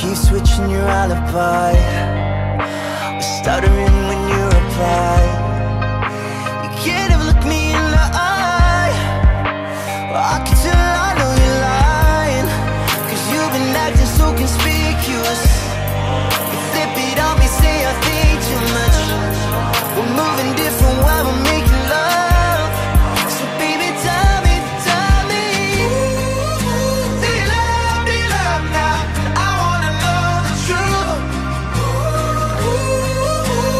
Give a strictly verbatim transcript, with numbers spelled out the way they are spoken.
keep switching your alibi, stuttering when you reply.